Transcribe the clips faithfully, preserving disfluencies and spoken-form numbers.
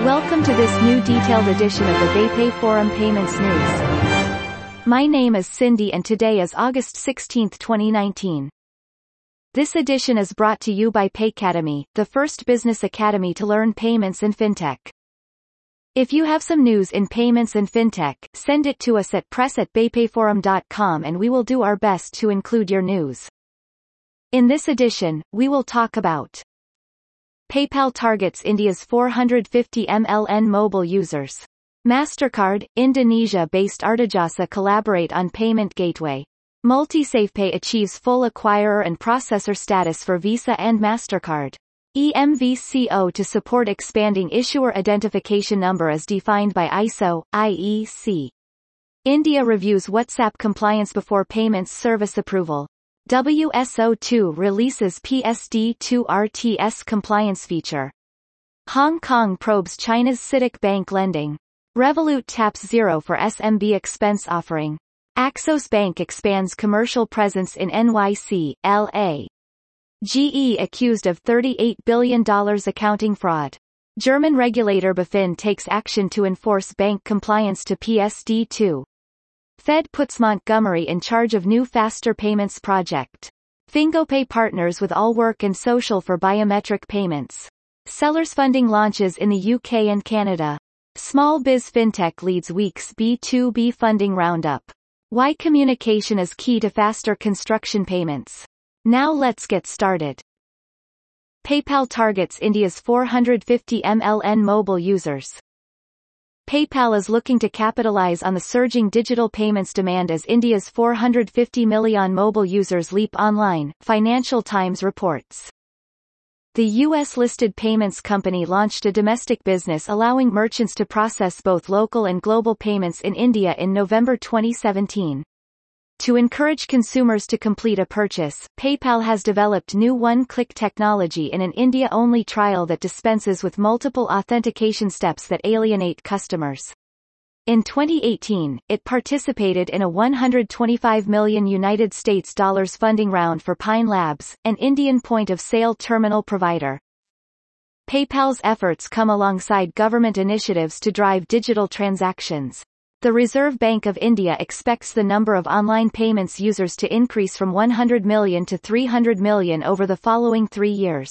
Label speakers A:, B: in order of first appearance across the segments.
A: Welcome to this new detailed edition of the VayPay Forum Payments News. My name is Cindy and today is August sixteenth, twenty nineteen. This edition is brought to you by Paycademy, the first business academy to learn payments and fintech. If you have some news in payments and fintech, send it to us at press at vaypayforum dot com and we will do our best to include your news. In this edition, we will talk about PayPal targets India's four hundred fifty million mobile users. MasterCard, Indonesia-based Artajasa collaborate on payment gateway. MultiSafePay achieves full acquirer and processor status for Visa and MasterCard. E M V C O to support expanding issuer identification number as defined by I S O, I E C. India reviews WhatsApp compliance before payments service approval. W S O two releases P S D two R T S compliance feature. Hong Kong probes China's CITIC Bank lending. Revolut taps Zero for S M B expense offering. Axos Bank expands commercial presence in N Y C, L A. G E accused of thirty-eight billion dollars accounting fraud. German regulator BaFin takes action to enforce bank compliance to P S D two. Fed puts Montgomery in charge of new faster payments project. FingoPay partners with Allwork and Social for biometric payments. Sellers funding launches in the U K and Canada. Small Biz FinTech leads week's B two B funding roundup. Why communication is key to faster construction payments. Now let's get started. PayPal targets India's four hundred fifty million mobile users. PayPal is looking to capitalize on the surging digital payments demand as India's four hundred fifty million mobile users leap online, Financial Times reports. The U S-listed payments company launched a domestic business allowing merchants to process both local and global payments in India in November twenty seventeen. To encourage consumers to complete a purchase, PayPal has developed new one-click technology in an India-only trial that dispenses with multiple authentication steps that alienate customers. In twenty eighteen, it participated in a one hundred twenty-five million United States dollars funding round for Pine Labs, an Indian point-of-sale terminal provider. PayPal's efforts come alongside government initiatives to drive digital transactions. The Reserve Bank of India expects the number of online payments users to increase from one hundred million to three hundred million over the following three years.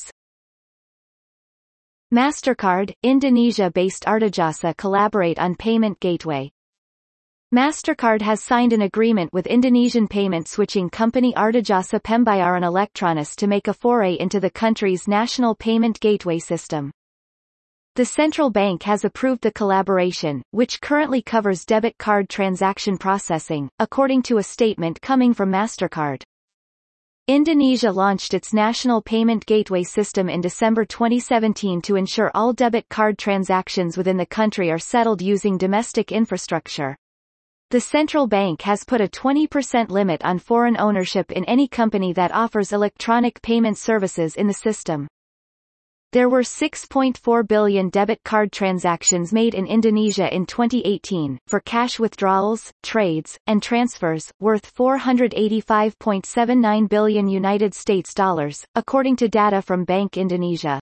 A: MasterCard, Indonesia-based Artajasa collaborate on payment gateway. MasterCard has signed an agreement with Indonesian payment switching company Artajasa Pembayaran Elektronis to make a foray into the country's national payment gateway system. The central bank has approved the collaboration, which currently covers debit card transaction processing, according to a statement coming from MasterCard. Indonesia launched its national payment gateway system in December twenty seventeen to ensure all debit card transactions within the country are settled using domestic infrastructure. The central bank has put a twenty percent limit on foreign ownership in any company that offers electronic payment services in the system. There were six point four billion debit card transactions made in Indonesia in twenty eighteen, for cash withdrawals, trades, and transfers, worth four hundred eighty-five point seven nine billion United States dollars, according to data from Bank Indonesia.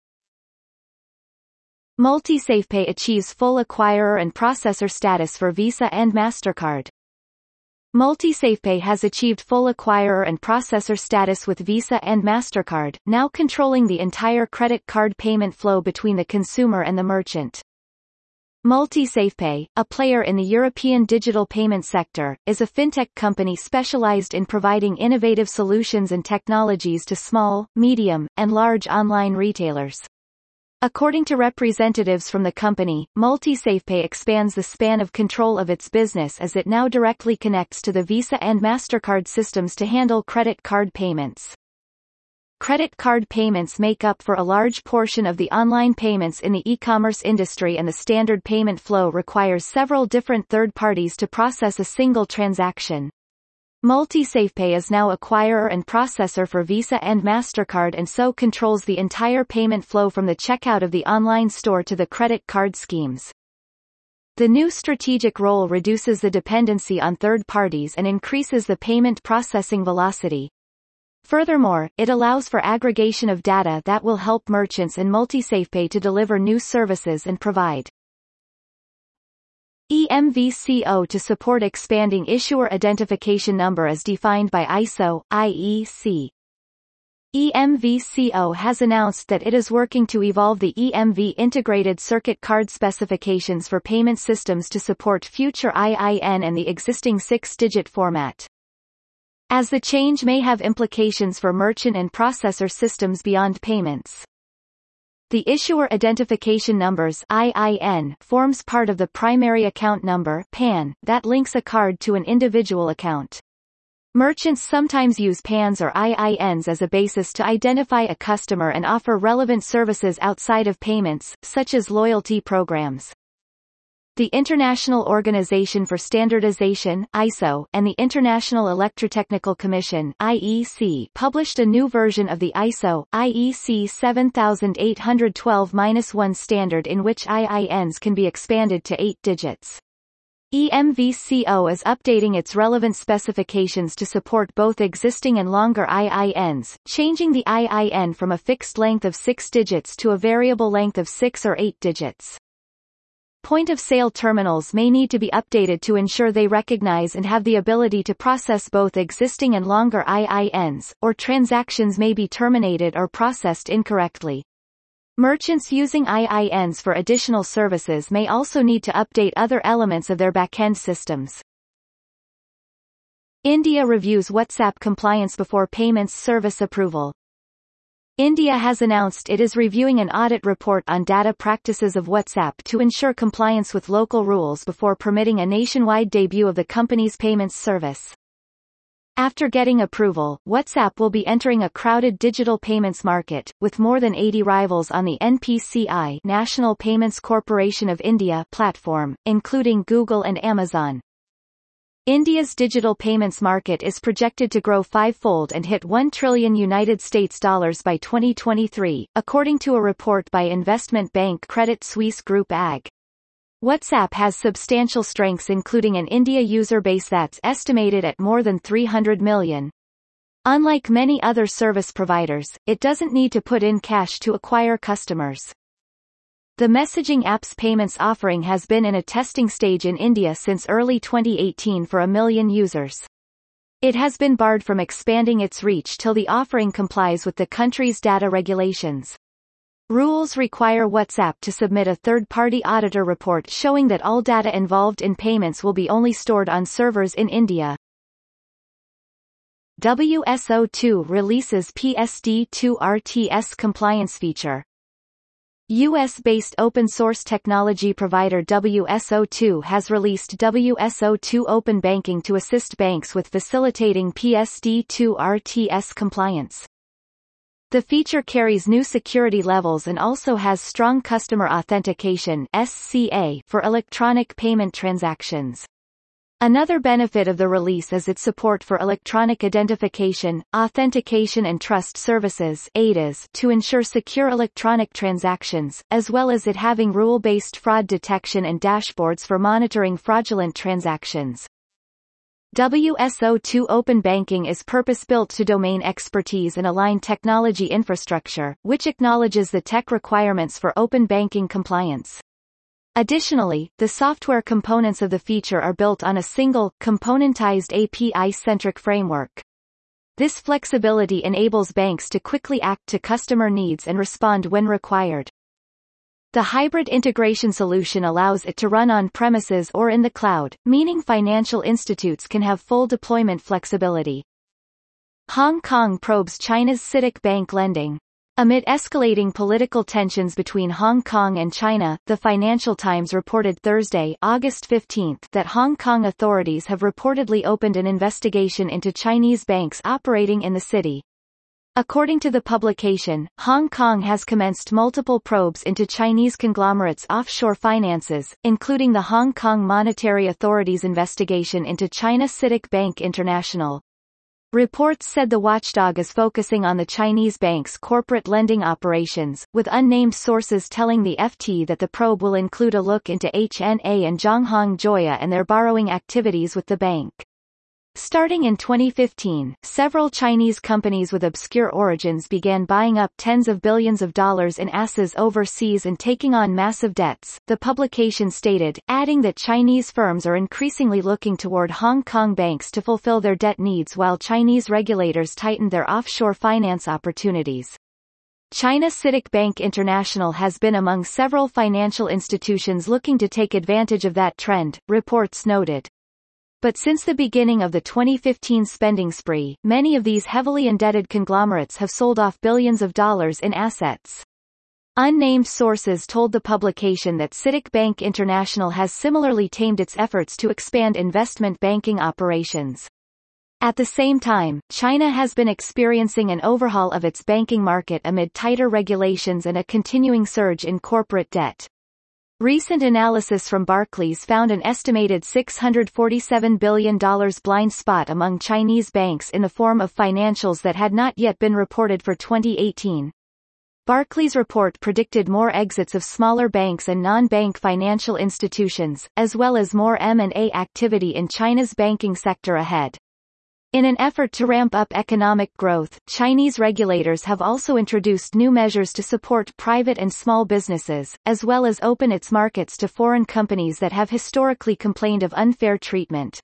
A: MultiSafePay achieves full acquirer and processor status for Visa and MasterCard. MultiSafePay has achieved full acquirer and processor status with Visa and MasterCard, now controlling the entire credit card payment flow between the consumer and the merchant. MultiSafePay, a player in the European digital payment sector, is a fintech company specialized in providing innovative solutions and technologies to small, medium, and large online retailers. According to representatives from the company, MultiSafePay expands the span of control of its business as it now directly connects to the Visa and MasterCard systems to handle credit card payments. Credit card payments make up for a large portion of the online payments in the e-commerce industry, and the standard payment flow requires several different third parties to process a single transaction. MultiSafePay is now acquirer and processor for Visa and MasterCard and so controls the entire payment flow from the checkout of the online store to the credit card schemes. The new strategic role reduces the dependency on third parties and increases the payment processing velocity. Furthermore, it allows for aggregation of data that will help merchants and MultiSafePay to deliver new services and provide E M V C O to support expanding issuer identification number as defined by I S O, I E C. E M V C O has announced that it is working to evolve the E M V integrated circuit card specifications for payment systems to support future I I N and the existing six-digit format. As the change may have implications for merchant and processor systems beyond payments. The Issuer Identification Numbers I I N forms part of the Primary Account Number P A N that links a card to an individual account. Merchants sometimes use P A Ns or I I Ns as a basis to identify a customer and offer relevant services outside of payments, such as loyalty programs. The International Organization for Standardization I S O and the International Electrotechnical Commission I E C published a new version of the I S O I E C seven eight one two dash one standard in which I I Ns can be expanded to eight digits. E M V C O is updating its relevant specifications to support both existing and longer I I Ns, changing the I I N from a fixed length of six digits to a variable length of six or eight digits. Point-of-sale terminals may need to be updated to ensure they recognize and have the ability to process both existing and longer I I Ns, or transactions may be terminated or processed incorrectly. Merchants using I I Ns for additional services may also need to update other elements of their backend systems. India reviews WhatsApp compliance before payments service approval. India has announced it is reviewing an audit report on data practices of WhatsApp to ensure compliance with local rules before permitting a nationwide debut of the company's payments service. After getting approval, WhatsApp will be entering a crowded digital payments market, with more than eighty rivals on the N P C I National Payments Corporation of India platform, including Google and Amazon. India's digital payments market is projected to grow fivefold and hit one trillion United States dollars by twenty twenty-three, according to a report by investment bank Credit Suisse Group A G. WhatsApp has substantial strengths including an India user base that's estimated at more than three hundred million. Unlike many other service providers, it doesn't need to put in cash to acquire customers. The messaging app's payments offering has been in a testing stage in India since early twenty eighteen for a million users. It has been barred from expanding its reach till the offering complies with the country's data regulations. Rules require WhatsApp to submit a third-party auditor report showing that all data involved in payments will be only stored on servers in India. W S O two releases P S D two R T S compliance feature. U S-based open-source technology provider W S O two has released W S O two Open Banking to assist banks with facilitating P S D two R T S compliance. The feature carries new security levels and also has strong customer authentication (S C A) for electronic payment transactions. Another benefit of the release is its support for electronic identification, authentication and trust services (A I D As) to ensure secure electronic transactions, as well as it having rule-based fraud detection and dashboards for monitoring fraudulent transactions. W S O two Open Banking is purpose-built to domain expertise and align technology infrastructure, which acknowledges the tech requirements for open banking compliance. Additionally, the software components of the feature are built on a single, componentized A P I-centric framework. This flexibility enables banks to quickly act to customer needs and respond when required. The hybrid integration solution allows it to run on-premises or in the cloud, meaning financial institutes can have full deployment flexibility. Hong Kong probes China's CITIC Bank lending. Amid escalating political tensions between Hong Kong and China, the Financial Times reported Thursday, August fifteenth, that Hong Kong authorities have reportedly opened an investigation into Chinese banks operating in the city. According to the publication, Hong Kong has commenced multiple probes into Chinese conglomerates' offshore finances, including the Hong Kong Monetary Authority's investigation into China CITIC Bank International. Reports said the watchdog is focusing on the Chinese bank's corporate lending operations, with unnamed sources telling the F T that the probe will include a look into H N A and Zhonghong Joya and their borrowing activities with the bank. Starting in twenty fifteen, several Chinese companies with obscure origins began buying up tens of billions of dollars in assets overseas and taking on massive debts, the publication stated, adding that Chinese firms are increasingly looking toward Hong Kong banks to fulfill their debt needs while Chinese regulators tighten their offshore finance opportunities. China CITIC Bank International has been among several financial institutions looking to take advantage of that trend, reports noted. But since the beginning of the twenty fifteen spending spree, many of these heavily indebted conglomerates have sold off billions of dollars in assets. Unnamed sources told the publication that CITIC Bank International has similarly tamed its efforts to expand investment banking operations. At the same time, China has been experiencing an overhaul of its banking market amid tighter regulations and a continuing surge in corporate debt. Recent analysis from Barclays found an estimated six hundred forty-seven billion dollars blind spot among Chinese banks in the form of financials that had not yet been reported for twenty eighteen. Barclays' report predicted more exits of smaller banks and non-bank financial institutions, as well as more M and A activity in China's banking sector ahead. In an effort to ramp up economic growth, Chinese regulators have also introduced new measures to support private and small businesses, as well as open its markets to foreign companies that have historically complained of unfair treatment.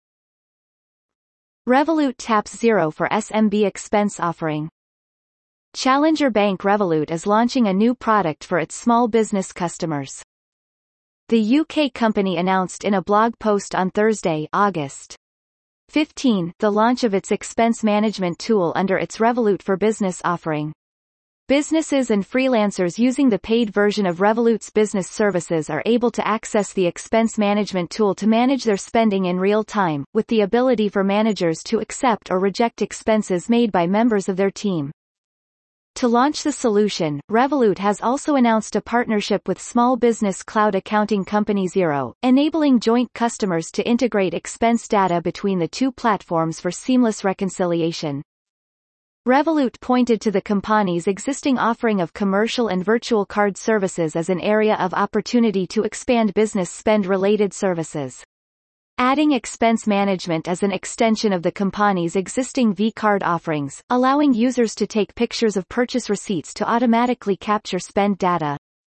A: Revolut taps Xero for S M B expense offering. Challenger bank Revolut is launching a new product for its small business customers. The U K company announced in a blog post on Thursday, August fifteenth, the launch of its expense management tool under its Revolut for Business offering. Businesses and freelancers using the paid version of Revolut's business services are able to access the expense management tool to manage their spending in real time, with the ability for managers to accept or reject expenses made by members of their team. To launch the solution, Revolut has also announced a partnership with small business cloud accounting company Xero, enabling joint customers to integrate expense data between the two platforms for seamless reconciliation. Revolut pointed to the company's existing offering of commercial and virtual card services as an area of opportunity to expand business spend-related services. Adding expense management as an extension of the company's existing V-card offerings, allowing users to take pictures of purchase receipts to automatically capture spend data.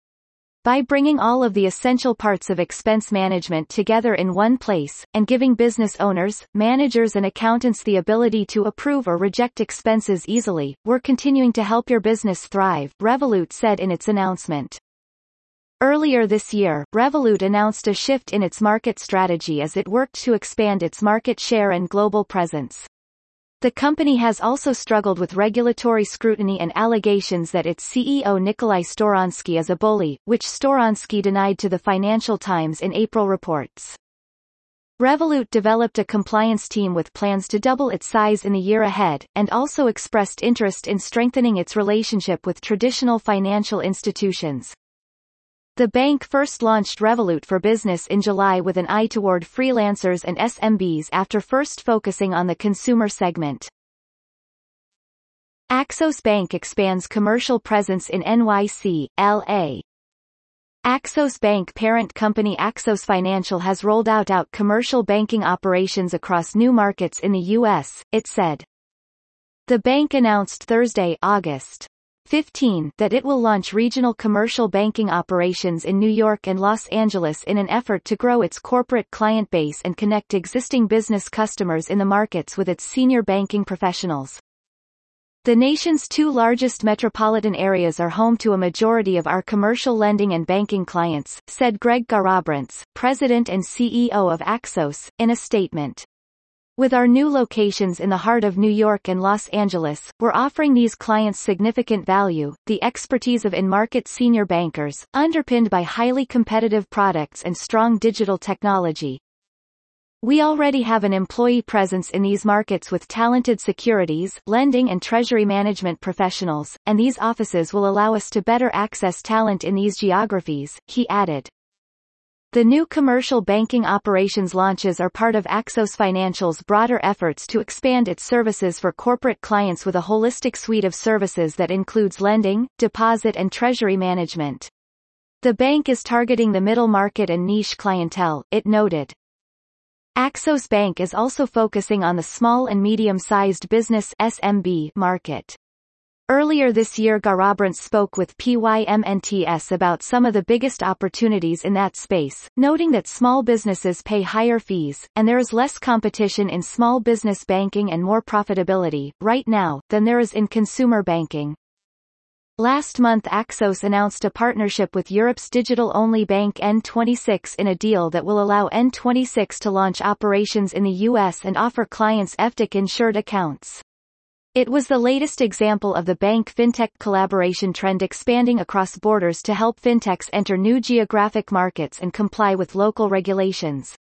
A: By bringing all of the essential parts of expense management together in one place, and giving business owners, managers and accountants the ability to approve or reject expenses easily, we're continuing to help your business thrive, Revolut said in its announcement. Earlier this year, Revolut announced a shift in its market strategy as it worked to expand its market share and global presence. The company has also struggled with regulatory scrutiny and allegations that its C E O Nikolai Storonsky is a bully, which Storonsky denied to the Financial Times in April reports. Revolut developed a compliance team with plans to double its size in the year ahead, and also expressed interest in strengthening its relationship with traditional financial institutions. The bank first launched Revolut for Business in July with an eye toward freelancers and S M Bs after first focusing on the consumer segment. Axos Bank expands commercial presence in N Y C, L A. Axos Bank parent company Axos Financial has rolled out out commercial banking operations across new markets in the U S, it said. The bank announced Thursday, August fifteenth, that it will launch regional commercial banking operations in New York and Los Angeles in an effort to grow its corporate client base and connect existing business customers in the markets with its senior banking professionals. The nation's two largest metropolitan areas are home to a majority of our commercial lending and banking clients, said Greg Garabrants, president and C E O of Axos, in a statement. With our new locations in the heart of New York and Los Angeles, we're offering these clients significant value, the expertise of in-market senior bankers, underpinned by highly competitive products and strong digital technology. We already have an employee presence in these markets with talented securities, lending and treasury management professionals, and these offices will allow us to better access talent in these geographies, he added. The new commercial banking operations launches are part of Axos Financial's broader efforts to expand its services for corporate clients with a holistic suite of services that includes lending, deposit and treasury management. The bank is targeting the middle market and niche clientele, it noted. Axos Bank is also focusing on the small and medium-sized business S M B market. Earlier this year, Garrabrant spoke with P Y M N T S about some of the biggest opportunities in that space, noting that small businesses pay higher fees, and there is less competition in small business banking and more profitability, right now, than there is in consumer banking. Last month, Axos announced a partnership with Europe's digital-only bank N twenty-six in a deal that will allow N twenty-six to launch operations in the U S and offer clients F D I C-insured accounts. It was the latest example of the bank-fintech collaboration trend expanding across borders to help fintechs enter new geographic markets and comply with local regulations.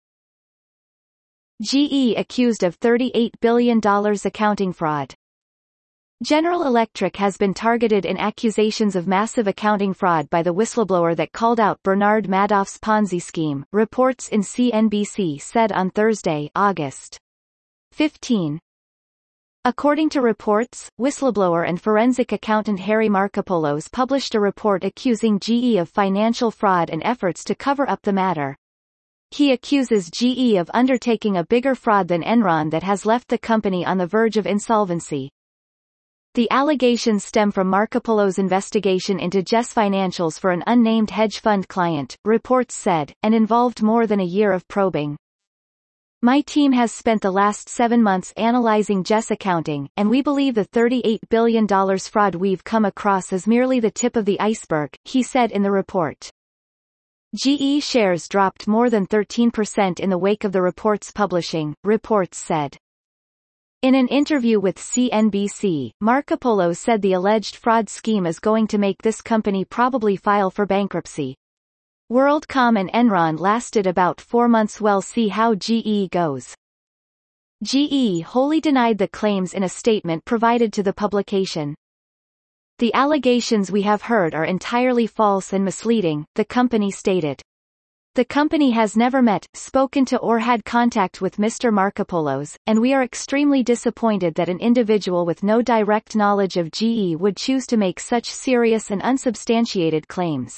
A: G E accused of thirty-eight billion dollars accounting fraud. General Electric has been targeted in accusations of massive accounting fraud by the whistleblower that called out Bernard Madoff's Ponzi scheme, reports in C N B C said on Thursday, August fifteenth. According to reports, whistleblower and forensic accountant Harry Markopolos published a report accusing G E of financial fraud and efforts to cover up the matter. He accuses G E of undertaking a bigger fraud than Enron that has left the company on the verge of insolvency. The allegations stem from Markopolos' investigation into G E's financials for an unnamed hedge fund client, reports said, and involved more than a year of probing. My team has spent the last seven months analyzing G E's accounting, and we believe the thirty-eight billion dollars fraud we've come across is merely the tip of the iceberg, he said in the report. G E shares dropped more than thirteen percent in the wake of the report's publishing, reports said. In an interview with C N B C, Markopolos said the alleged fraud scheme is going to make this company probably file for bankruptcy. WorldCom and Enron lasted about four months. We'll see how G E goes. G E wholly denied the claims in a statement provided to the publication. The allegations we have heard are entirely false and misleading, the company stated. The company has never met, spoken to or had contact with Mister Markopolos, and we are extremely disappointed that an individual with no direct knowledge of G E would choose to make such serious and unsubstantiated claims.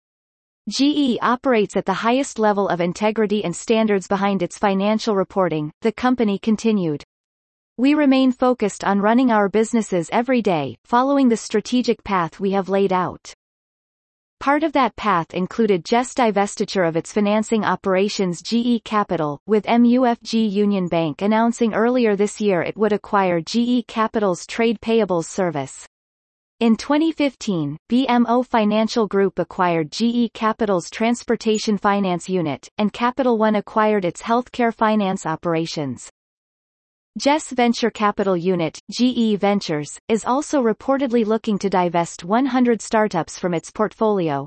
A: G E operates at the highest level of integrity and standards behind its financial reporting, the company continued. We remain focused on running our businesses every day, following the strategic path we have laid out. Part of that path included G E's divestiture of its financing operations G E Capital, with M U F G Union Bank announcing earlier this year it would acquire G E Capital's trade payables service. In twenty fifteen, B M O Financial Group acquired G E Capital's transportation finance unit, and Capital One acquired its healthcare finance operations. G E's venture capital unit, G E Ventures, is also reportedly looking to divest one hundred startups from its portfolio.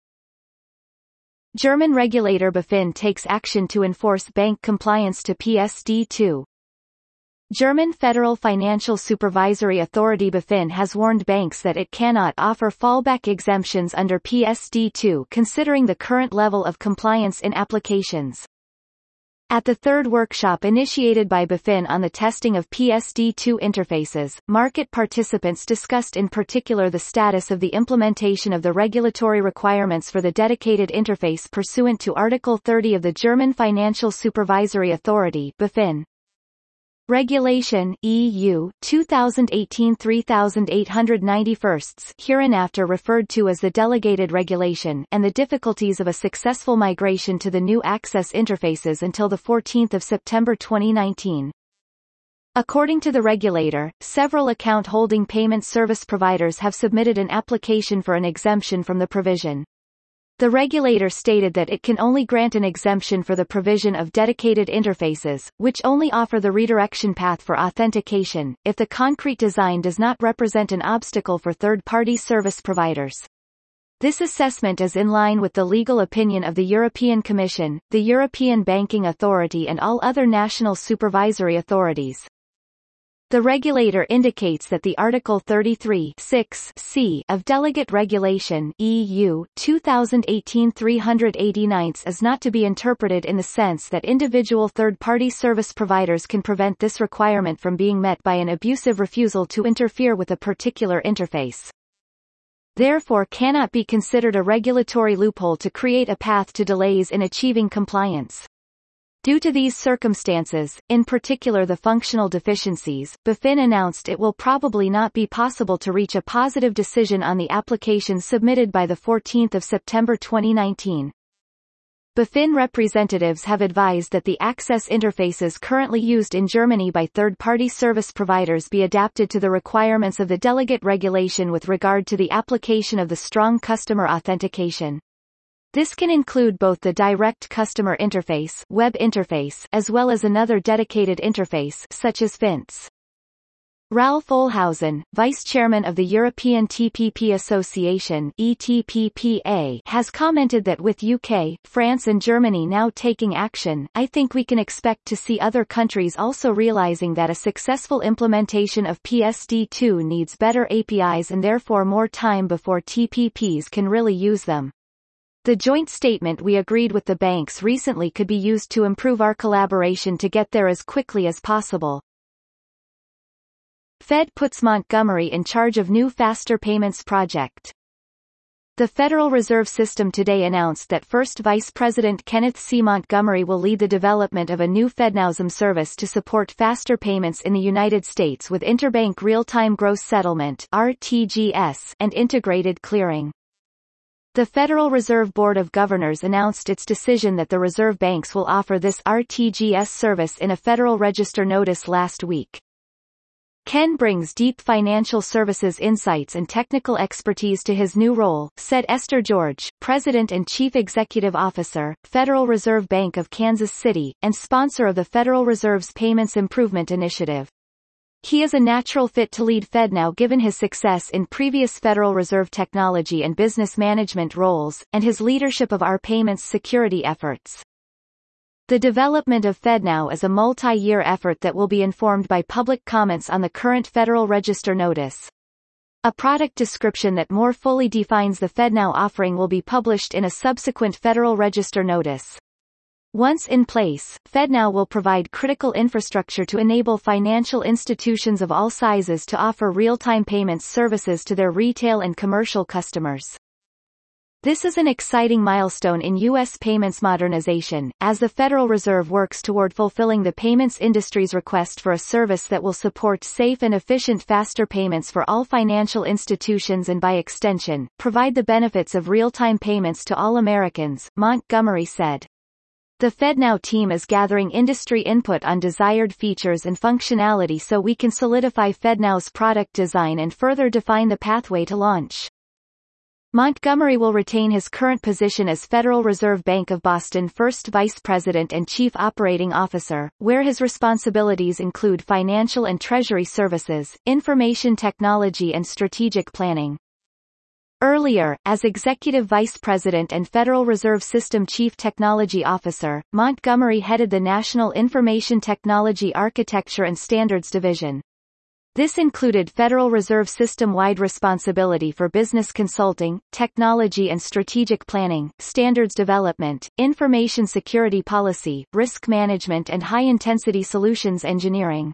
A: German regulator BaFin takes action to enforce bank compliance to P S D two. German Federal Financial Supervisory Authority BaFin has warned banks that it cannot offer fallback exemptions under P S D two considering the current level of compliance in applications. At the third workshop initiated by BaFin on the testing of P S D two interfaces, market participants discussed in particular the status of the implementation of the regulatory requirements for the dedicated interface pursuant to Article thirty of the German Financial Supervisory Authority (BaFin). Regulation E U twenty eighteen thirty-eight ninety-one, hereinafter referred to as the Delegated Regulation, and the difficulties of a successful migration to the new access interfaces until the fourteenth of September twenty nineteen. According to the regulator, several account-holding payment service providers have submitted an application for an exemption from the provision. The regulator stated that it can only grant an exemption for the provision of dedicated interfaces, which only offer the redirection path for authentication, if the concrete design does not represent an obstacle for third-party service providers. This assessment is in line with the legal opinion of the European Commission, the European Banking Authority and all other national supervisory authorities. The regulator indicates that the Article thirty-three point six c of Delegate Regulation E U twenty eighteen thirty-eight is not to be interpreted in the sense that individual third-party service providers can prevent this requirement from being met by an abusive refusal to interfere with a particular interface. Therefore cannot be considered a regulatory loophole to create a path to delays in achieving compliance. Due to these circumstances, in particular the functional deficiencies, BaFin announced it will probably not be possible to reach a positive decision on the application submitted by the fourteenth of September twenty nineteen. BaFin representatives have advised that the access interfaces currently used in Germany by third-party service providers be adapted to the requirements of the delegate regulation with regard to the application of the strong customer authentication. This can include both the direct customer interface, web interface, as well as another dedicated interface, such as Fints. Ralph Olhausen, vice chairman of the European T P P Association (E T P P A), has commented that with U K, France and Germany now taking action, I think we can expect to see other countries also realizing that a successful implementation of P S D two needs better A P Is and therefore more time before T P Ps can really use them. The joint statement we agreed with the banks recently could be used to improve our collaboration to get there as quickly as possible. Fed puts Montgomery in charge of new faster payments project. The Federal Reserve System today announced that First Vice President Kenneth C. Montgomery will lead the development of a new FedNowsm service to support faster payments in the United States with interbank real-time gross settlement (R T G S) and integrated clearing. The Federal Reserve Board of Governors announced its decision that the reserve banks will offer this R T G S service in a Federal Register notice last week. Ken brings deep financial services insights and technical expertise to his new role, said Esther George, President and Chief Executive Officer, Federal Reserve Bank of Kansas City, and sponsor of the Federal Reserve's Payments Improvement Initiative. He is a natural fit to lead FedNow given his success in previous Federal Reserve technology and business management roles, and his leadership of our payments security efforts. The development of FedNow is a multi-year effort that will be informed by public comments on the current Federal Register notice. A product description that more fully defines the FedNow offering will be published in a subsequent Federal Register notice. Once in place, FedNow will provide critical infrastructure to enable financial institutions of all sizes to offer real-time payments services to their retail and commercial customers. This is an exciting milestone in U S payments modernization, as the Federal Reserve works toward fulfilling the payments industry's request for a service that will support safe and efficient faster payments for all financial institutions and by extension, provide the benefits of real-time payments to all Americans, Montgomery said. The FedNow team is gathering industry input on desired features and functionality so we can solidify FedNow's product design and further define the pathway to launch. Montgomery will retain his current position as Federal Reserve Bank of Boston First Vice President and Chief Operating Officer, where his responsibilities include financial and treasury services, information technology and strategic planning. Earlier, as Executive Vice President and Federal Reserve System Chief Technology Officer, Montgomery headed the National Information Technology Architecture and Standards Division. This included Federal Reserve System-wide responsibility for business consulting, technology and strategic planning, standards development, information security policy, risk management and high-intensity solutions engineering.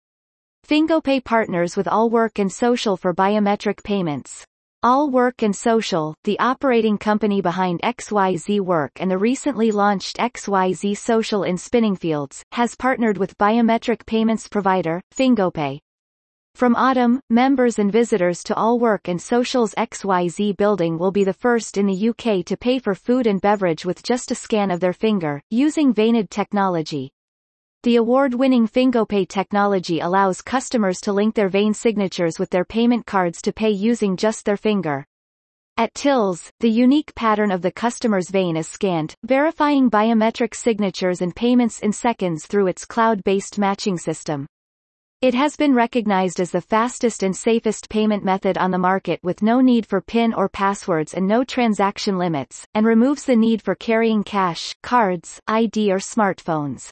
A: FingoPay partners with All Work and Social for biometric payments. All Work and Social, the operating company behind X Y Z Work and the recently launched X Y Z Social in Spinningfields, has partnered with biometric payments provider, FingoPay. From autumn, members and visitors to All Work and Social's X Y Z building will be the first in the U K to pay for food and beverage with just a scan of their finger, using Vaynid technology. The award-winning FingoPay technology allows customers to link their Vayn signatures with their payment cards to pay using just their finger. At tills, the unique pattern of the customer's Vayn is scanned, verifying biometric signatures and payments in seconds through its cloud-based matching system. It has been recognized as the fastest and safest payment method on the market with no need for PIN or passwords and no transaction limits, and removes the need for carrying cash, cards, I D or smartphones.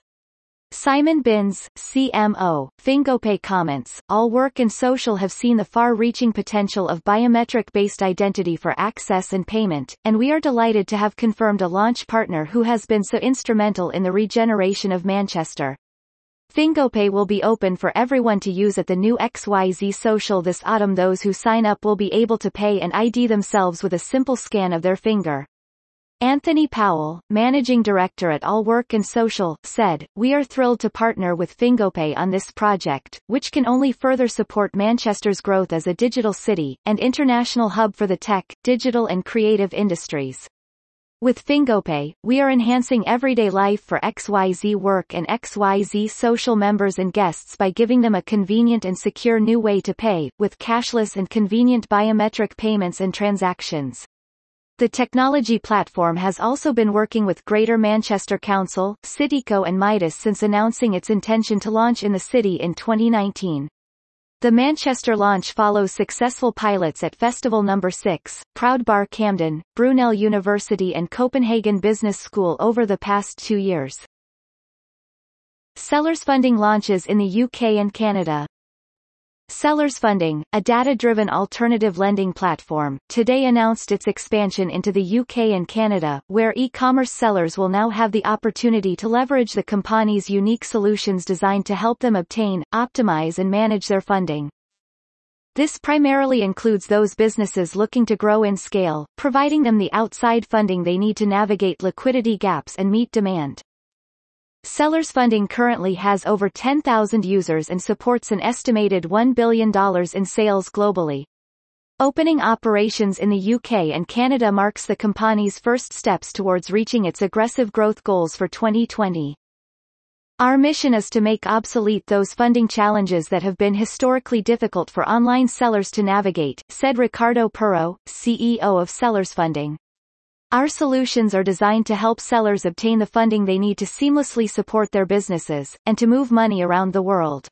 A: Simon Binns, C M O, FingoPay comments, All Work and Social have seen the far-reaching potential of biometric-based identity for access and payment, and we are delighted to have confirmed a launch partner who has been so instrumental in the regeneration of Manchester. FingoPay will be open for everyone to use at the new X Y Z Social this autumn. Those who sign up will be able to pay and I D themselves with a simple scan of their finger. Anthony Powell, managing director at All Work and Social, said, "We are thrilled to partner with FingoPay on this project, which can only further support Manchester's growth as a digital city, and international hub for the tech, digital and creative industries. With FingoPay, we are enhancing everyday life for X Y Z Work and X Y Z Social members and guests by giving them a convenient and secure new way to pay, with cashless and convenient biometric payments and transactions." The technology platform has also been working with Greater Manchester Council, Cityco and Midas since announcing its intention to launch in the city in twenty nineteen. The Manchester launch follows successful pilots at Festival Number six, Proud Bar Camden, Brunel University and Copenhagen Business School over the past two years. Sellers Funding launches in the U K and Canada. Sellers Funding, a data-driven alternative lending platform, today announced its expansion into the U K and Canada, where e-commerce sellers will now have the opportunity to leverage the company's unique solutions designed to help them obtain, optimize and manage their funding. This primarily includes those businesses looking to grow in scale, providing them the outside funding they need to navigate liquidity gaps and meet demand. Sellers Funding currently has over ten thousand users and supports an estimated one billion dollars in sales globally. Opening operations in the U K and Canada marks the company's first steps towards reaching its aggressive growth goals for twenty twenty. "Our mission is to make obsolete those funding challenges that have been historically difficult for online sellers to navigate," said Ricardo Puro, C E O of Sellers Funding. "Our solutions are designed to help sellers obtain the funding they need to seamlessly support their businesses, and to move money around the world."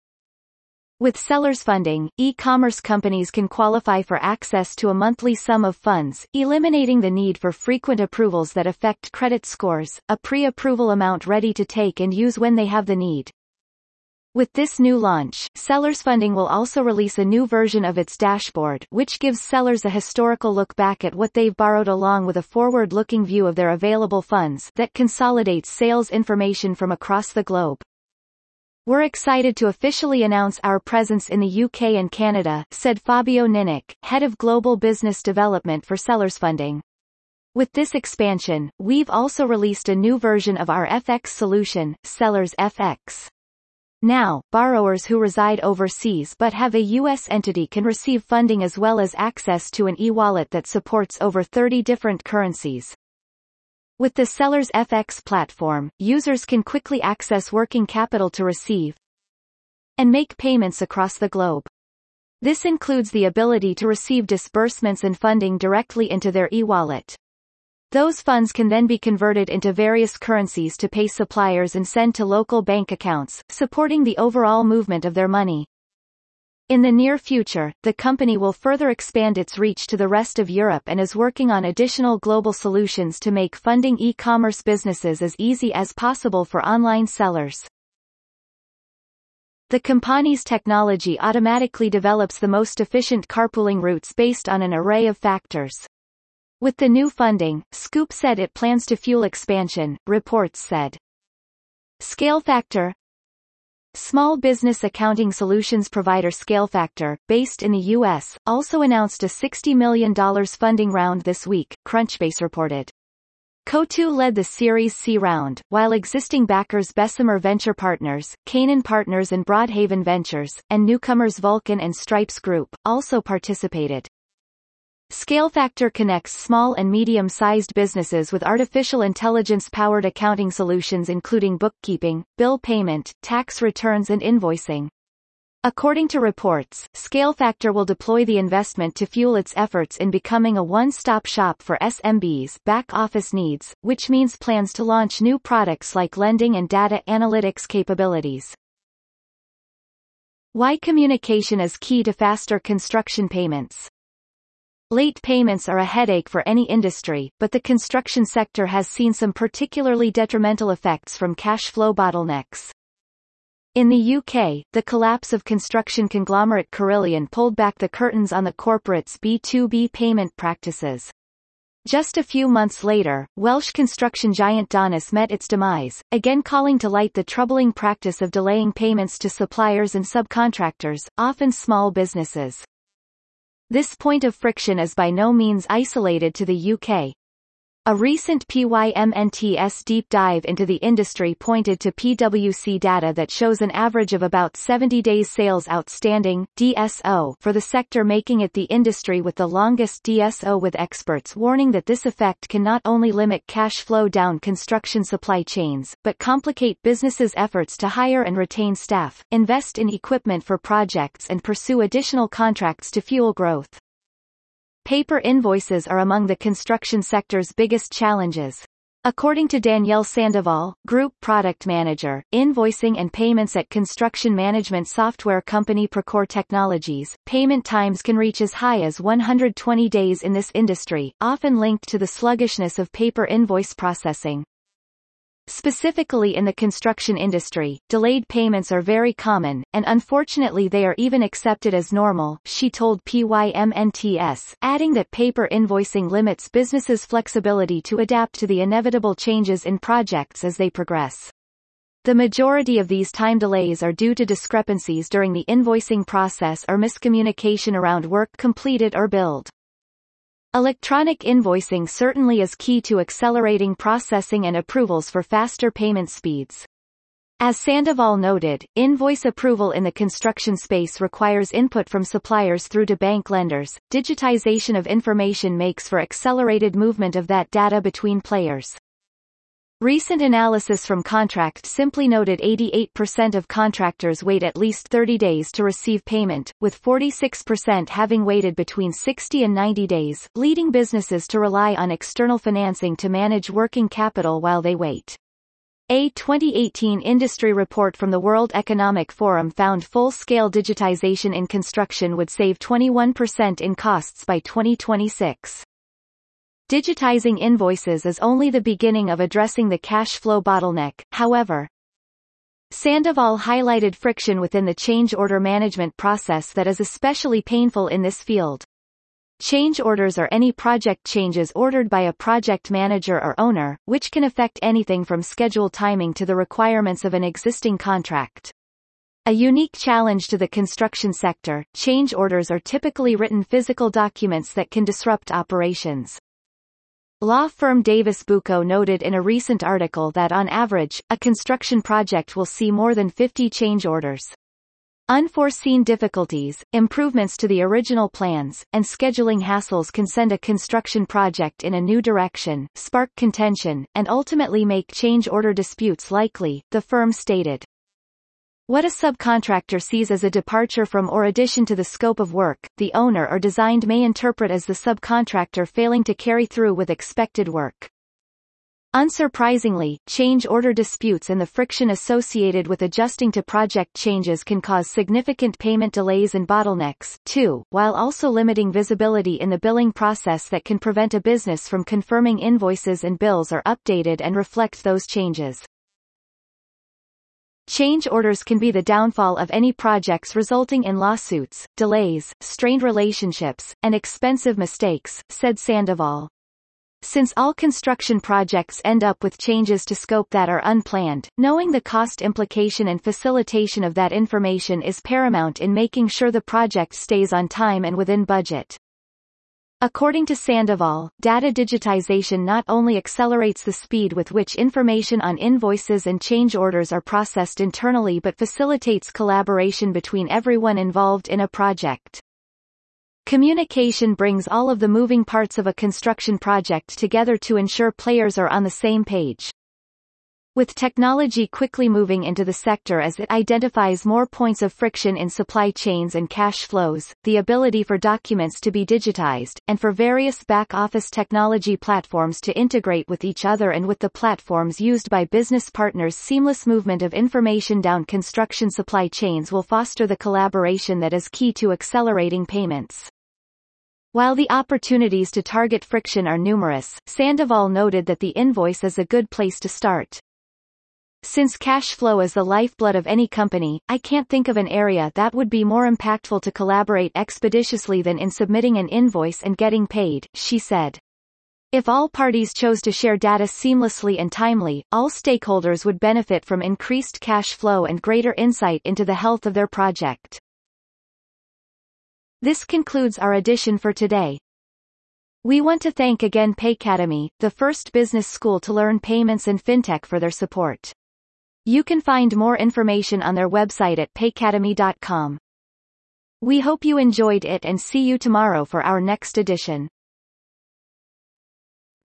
A: With Sellers Funding, e-commerce companies can qualify for access to a monthly sum of funds, eliminating the need for frequent approvals that affect credit scores, a pre-approval amount ready to take and use when they have the need. With this new launch, Sellers Funding will also release a new version of its dashboard, which gives sellers a historical look back at what they've borrowed along with a forward-looking view of their available funds that consolidates sales information from across the globe. "We're excited to officially announce our presence in the U K and Canada," said Fabio Ninic, head of global business development for Sellers Funding. "With this expansion, we've also released a new version of our F X solution, Sellers F X. Now, borrowers who reside overseas but have a U S entity can receive funding as well as access to an e-wallet that supports over thirty different currencies. With the Sellers F X platform, users can quickly access working capital to receive and make payments across the globe. This includes the ability to receive disbursements and funding directly into their e-wallet. Those funds can then be converted into various currencies to pay suppliers and send to local bank accounts, supporting the overall movement of their money. In the near future, the company will further expand its reach to the rest of Europe and is working on additional global solutions to make funding e-commerce businesses as easy as possible for online sellers. The company's technology automatically develops the most efficient carpooling routes based on an array of factors. With the new funding, Scoop said it plans to fuel expansion, reports said. ScaleFactor. Small business accounting solutions provider ScaleFactor, based in the U S, also announced a sixty million dollars funding round this week, Crunchbase reported. Coatue led the Series C round, while existing backers Bessemer Venture Partners, Canaan Partners and Broadhaven Ventures, and newcomers Vulcan and Stripes Group, also participated. ScaleFactor connects small and medium-sized businesses with artificial intelligence-powered accounting solutions including bookkeeping, bill payment, tax returns and invoicing. According to reports, ScaleFactor will deploy the investment to fuel its efforts in becoming a one-stop shop for S M Bs' back-office needs, which means plans to launch new products like lending and data analytics capabilities. Why communication is key to faster construction payments. Late payments are a headache for any industry, but the construction sector has seen some particularly detrimental effects from cash flow bottlenecks. In the U K, the collapse of construction conglomerate Carillion pulled back the curtains on the corporate's B two B payment practices. Just a few months later, Welsh construction giant Donis met its demise, again calling to light the troubling practice of delaying payments to suppliers and subcontractors, often small businesses. This point of friction is by no means isolated to the U K. A recent P Y M N T S deep dive into the industry pointed to P W C data that shows an average of about seventy days sales outstanding D S O for the sector, making it the industry with the longest D S O, with experts warning that this effect can not only limit cash flow down construction supply chains, but complicate businesses' efforts to hire and retain staff, invest in equipment for projects, and pursue additional contracts to fuel growth. Paper invoices are among the construction sector's biggest challenges. According to Danielle Sandoval, Group Product Manager, Invoicing and Payments at construction management software company Procore Technologies, payment times can reach as high as one hundred twenty days in this industry, often linked to the sluggishness of paper invoice processing. Specifically in the construction industry, delayed payments are very common, and unfortunately they are even accepted as normal, she told P Y M N T S, adding that paper invoicing limits businesses' flexibility to adapt to the inevitable changes in projects as they progress. The majority of these time delays are due to discrepancies during the invoicing process or miscommunication around work completed or billed. Electronic invoicing certainly is key to accelerating processing and approvals for faster payment speeds. As Sandoval noted, invoice approval in the construction space requires input from suppliers through to bank lenders. Digitization of information makes for accelerated movement of that data between players. Recent analysis from Contract Simply noted eighty-eight percent of contractors wait at least thirty days to receive payment, with forty-six percent having waited between sixty and ninety days, leading businesses to rely on external financing to manage working capital while they wait. A twenty eighteen industry report from the World Economic Forum found full-scale digitization in construction would save twenty-one percent in costs by twenty twenty-six. Digitizing invoices is only the beginning of addressing the cash flow bottleneck, however. Sandoval highlighted friction within the change order management process that is especially painful in this field. Change orders are any project changes ordered by a project manager or owner, which can affect anything from schedule timing to the requirements of an existing contract. A unique challenge to the construction sector, change orders are typically written physical documents that can disrupt operations. Law firm Davis Bucco noted in a recent article that on average, a construction project will see more than fifty change orders. Unforeseen difficulties, improvements to the original plans, and scheduling hassles can send a construction project in a new direction, spark contention, and ultimately make change order disputes likely, the firm stated. What a subcontractor sees as a departure from or addition to the scope of work, the owner or designed may interpret as the subcontractor failing to carry through with expected work. Unsurprisingly, change order disputes and the friction associated with adjusting to project changes can cause significant payment delays and bottlenecks, too, while also limiting visibility in the billing process that can prevent a business from confirming invoices and bills are updated and reflect those changes. Change orders can be the downfall of any projects, resulting in lawsuits, delays, strained relationships, and expensive mistakes, said Sandoval. Since all construction projects end up with changes to scope that are unplanned, knowing the cost implication and facilitation of that information is paramount in making sure the project stays on time and within budget. According to Sandoval, data digitization not only accelerates the speed with which information on invoices and change orders are processed internally but facilitates collaboration between everyone involved in a project. Communication brings all of the moving parts of a construction project together to ensure players are on the same page. With technology quickly moving into the sector as it identifies more points of friction in supply chains and cash flows, the ability for documents to be digitized, and for various back-office technology platforms to integrate with each other and with the platforms used by business partners, seamless movement of information down construction supply chains will foster the collaboration that is key to accelerating payments. While the opportunities to target friction are numerous, Sandoval noted that the invoice is a good place to start. Since cash flow is the lifeblood of any company, I can't think of an area that would be more impactful to collaborate expeditiously than in submitting an invoice and getting paid, she said. If all parties chose to share data seamlessly and timely, all stakeholders would benefit from increased cash flow and greater insight into the health of their project. This concludes our edition for today. We want to thank again Paycademy, the first business school to learn payments and fintech, for their support. You can find more information on their website at paycademy dot com. We hope you enjoyed it and see you tomorrow for our next edition.